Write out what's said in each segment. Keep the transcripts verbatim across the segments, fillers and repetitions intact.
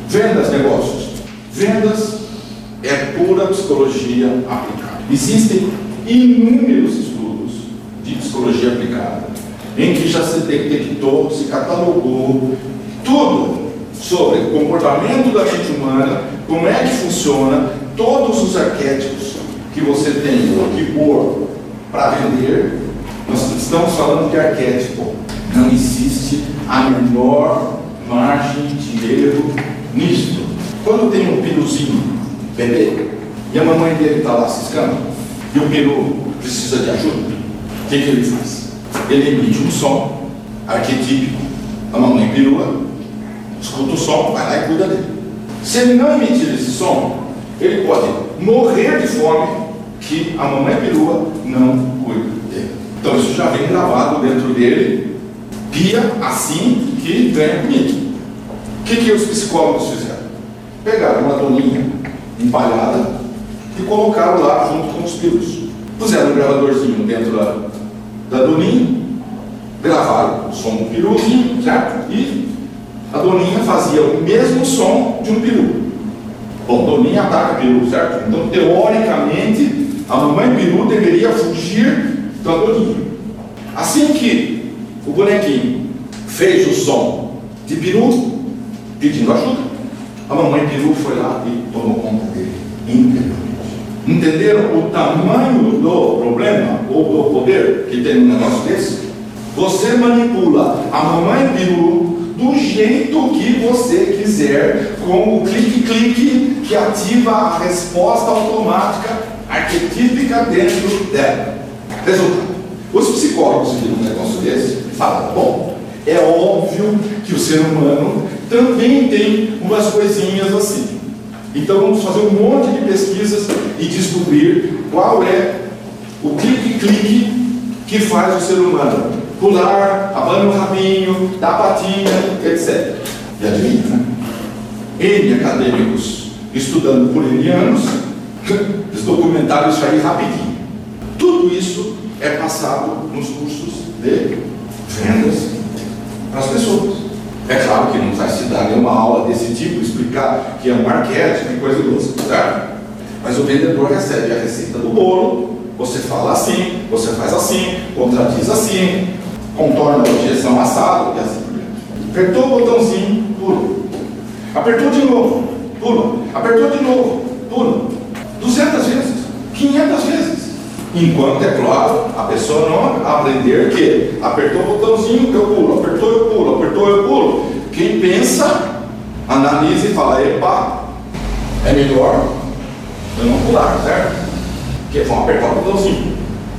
Vendas, negócios. Vendas é pura psicologia aplicada. Existem inúmeros estudos de psicologia aplicada, em que já se detectou, se catalogou tudo sobre o comportamento da mente humana, como é que funciona, todos os arquétipos que você tem que pôr para vender. Nós estamos falando de arquétipo. Não existe a menor margem de erro nisso. Quando tem um piruzinho bebê e a mamãe dele está lá ciscando e o peru precisa de ajuda, o que, que ele faz? Ele emite um som arquetípico. A mamãe perua escuta o som, vai lá e cuida dele. Se ele não emitir esse som, ele pode morrer de fome, que a mamãe perua não cuida dele. Então isso já vem gravado dentro dele. Pia assim que ganha comida. O que, que os psicólogos fizeram? Pegaram uma doninha empalhada e colocaram lá junto com os pirus. Puseram um gravadorzinho dentro da, da doninha, gravaram o som do piruzinho, certo? E a doninha fazia o mesmo som de um peru. Bom, doninha ataca peru, certo? Então, teoricamente, a mamãe peru deveria fugir da doninha. Assim que o bonequinho fez o som de peru, pedindo ajuda, a mamãe peru foi lá e tomou conta dele integralmente. Entenderam o tamanho do problema ou do poder que tem um negócio desse? Você manipula a mamãe peru do jeito que você quiser, com o clique-clique que ativa a resposta automática arquetípica dentro dela. Resultado: os psicólogos viram um negócio desse e falam: bom, é óbvio que o ser humano também tem umas coisinhas assim. Então vamos fazer um monte de pesquisas e descobrir qual é o clique-clique que faz o ser humano pular, abana o rabinho, dar patinha, etcétera. E adivinha, né? N acadêmicos estudando por N anos, eles documentaram isso aí rapidinho. Tudo isso é passado nos cursos de vendas para as pessoas. É claro que não vai se dar nenhuma aula desse tipo, explicar que é um arquétipo e coisa doce, certo? Mas o vendedor recebe a receita do bolo, você fala assim, você faz assim, contradiz assim, contorna a objeção assado e assim por diante. Apertou o botãozinho, pula. Apertou de novo, pula. Apertou de novo, pula. duzentas vezes, quinhentas vezes. Enquanto, é claro, a pessoa não aprender que apertou o botãozinho, eu pulo, apertou, eu pulo, apertou, eu pulo. Quem pensa, analisa e fala: epa, é melhor eu não pular, certo? Porque vão apertar o botãozinho.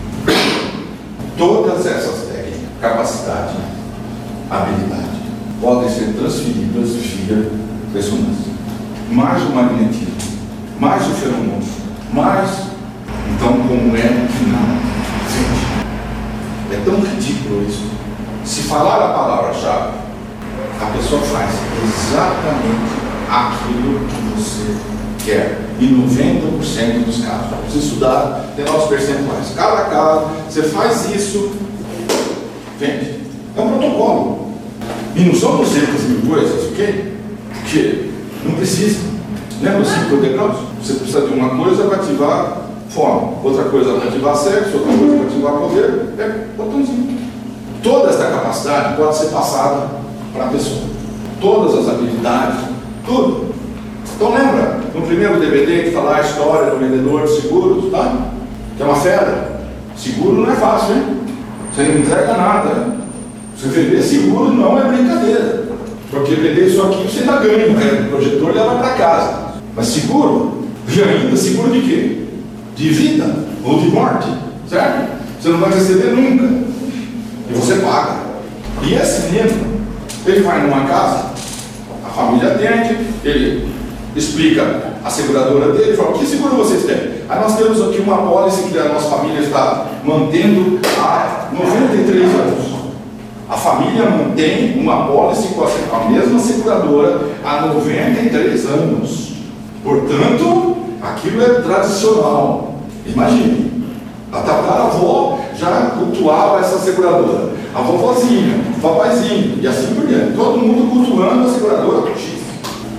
Todas essas técnicas, capacidade, habilidade, podem ser transferidas via ressonância. Mais o magnetismo, mais o feromônio, mais. Então, como é que não sente? É tão ridículo isso. Se falar a palavra-chave, a pessoa faz exatamente aquilo que você quer. E noventa por cento dos casos, você estudar, tem nossos percentuais. Cada caso, você faz isso, vende. É um protocolo. E não são duzentas mil coisas, ok? Porque não precisa. Lembra os cinco degraus? Você precisa de uma coisa para ativar fome, outra coisa para ativar sexo, outra coisa para ativar poder, é botãozinho. Toda essa capacidade pode ser passada para a pessoa. Todas as habilidades, tudo. Então lembra, no primeiro D V D que está lá a história do vendedor de seguros, tá? Que é uma fera. Seguro não é fácil, hein? Você não entrega nada. Você vender seguro não é brincadeira. Porque vender isso aqui você ainda ganha, né? O projetor leva para casa. Mas seguro? E ainda seguro de quê? De vida ou de morte, certo? Você não vai receber nunca. E você paga. E esse menino, ele vai numa casa, a família atende, ele explica a seguradora dele, fala: que seguro vocês têm? Aí nós temos aqui uma pólice que a nossa família está mantendo há noventa e três anos. A família mantém uma pólice com a mesma seguradora há noventa e três anos. Portanto, aquilo é tradicional. Imagine, a tataravó já cultuava essa seguradora, a vovozinha, o papaizinho, e assim por diante. Todo mundo cultuando a seguradora X. E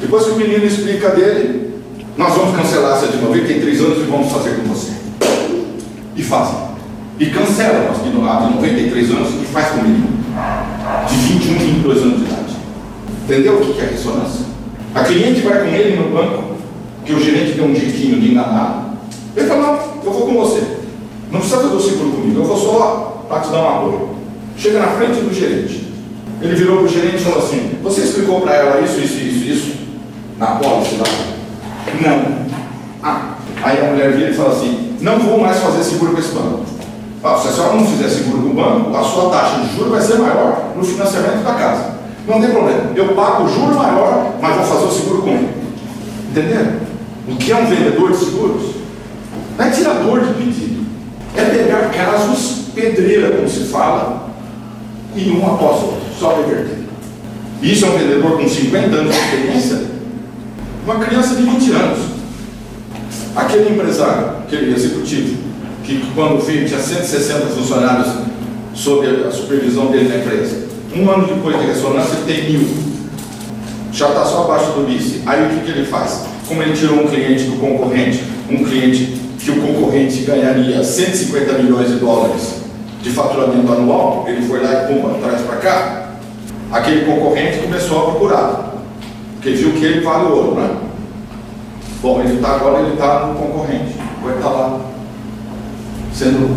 Depois que o menino explica dele, nós vamos cancelar essa de noventa e três anos e vamos fazer com você. E fazem. E cancelam as de noventa e três anos e faz com o menino de vinte e um, vinte e dois anos de idade. Entendeu o que é ressonância? A cliente vai com ele no banco, que o gerente deu um jeitinho de enganar. Ele fala, não, eu vou com você. Não precisa fazer o seguro comigo, eu vou só para te dar um apoio. Chega na frente do gerente. Ele virou para o gerente e falou assim, você explicou para ela isso, isso, isso, isso? Na pólice lá? Não. Ah. Aí a mulher vira e fala assim, não vou mais fazer seguro com esse banco. Ah, se a senhora não fizer seguro com o banco, a sua taxa de juros vai ser maior no financiamento da casa. Não tem problema, eu pago o juro maior, mas vou fazer o seguro com ele. Entenderam? O que é um vendedor de seguros? Não é tirador de pedido. É pegar casos pedreira, como se fala, e um após o outro, só reverter. Isso é um vendedor com cinquenta anos de experiência? Uma criança de vinte anos. Aquele empresário, aquele executivo, que quando veio tinha cento e sessenta funcionários sob a supervisão dele na empresa. Um ano depois de ressonância ele tem mil. Já está só abaixo do vice. Aí o que, que ele faz? Como ele tirou um cliente do concorrente, um cliente que o concorrente ganharia cento e cinquenta milhões de dólares de faturamento anual, ele foi lá e pumba, traz para cá. Aquele concorrente começou a procurar, porque viu que ele vale ouro, né? Bom, ele tá, agora ele está no concorrente, vai estar lá, sendo,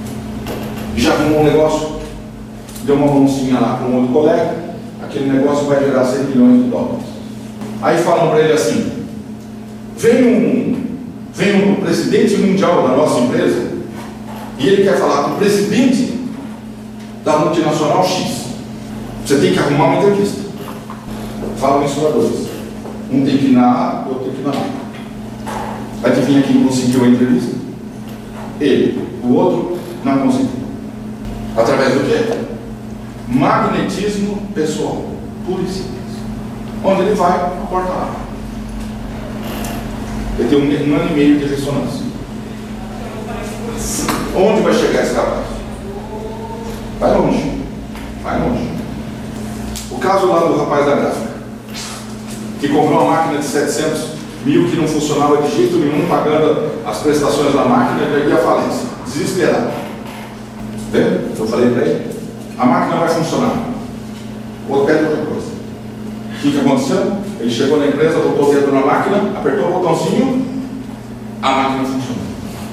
já arrumou um negócio, deu uma mãozinha lá para um outro colega, aquele negócio vai gerar cem milhões de dólares. Aí falam para ele assim, vem um, vem um presidente mundial da nossa empresa, e ele quer falar com o presidente da multinacional X. Você tem que arrumar uma entrevista. Falam isso para dois. Um tem que ir na A, o outro tem que ir na B. Adivinha quem conseguiu a entrevista? Ele. O outro não conseguiu. Através do quê? Magnetismo pessoal. Puro e simples. Onde ele vai, a porta abre. Ele tem um, um ano e meio de ressonância. Onde vai chegar esse rapaz? Vai longe. Vai longe. O caso lá do rapaz da gráfica, que comprou uma máquina de setecentos mil que não funcionava de jeito nenhum, pagando as prestações da máquina e ia à falência. Desesperado. Vendo? Eu falei para ele, a máquina vai funcionar. Ou pede outra coisa. O que, que aconteceu? Ele chegou na empresa, botou o dedo na máquina, apertou o botãozinho, a máquina funcionou.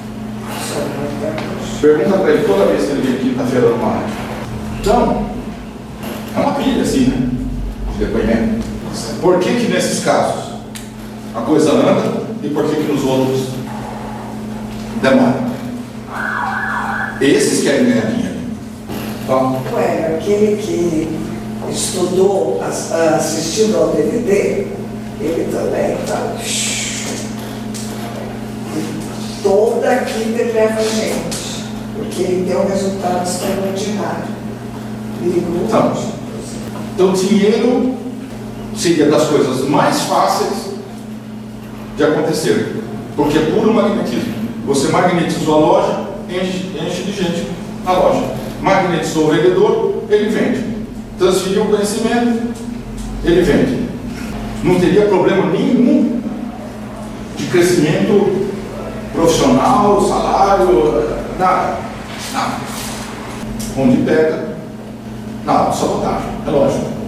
Pergunta para ele toda vez que ele vem quinta-feira no mar. Então, é uma pilha assim, né? De depoimento. Por que que nesses casos a coisa anda e por que que nos outros demora? Esses querem ganhar dinheiro. Então, Ué, aquele que estudou, assistindo ao D V D, ele também está. Toda quinta ele leva a gente, porque ele deu um resultado extraordinário. Então, então, dinheiro seria das coisas mais fáceis de acontecer, porque é puro magnetismo. Você magnetizou a loja, enche, enche de gente na loja. Magnetizou o vendedor, ele vende. Transferiu o conhecimento, ele vende. Não teria problema nenhum de crescimento profissional, salário, nada. Nada. Onde pega, nada, sabotagem, é lógico.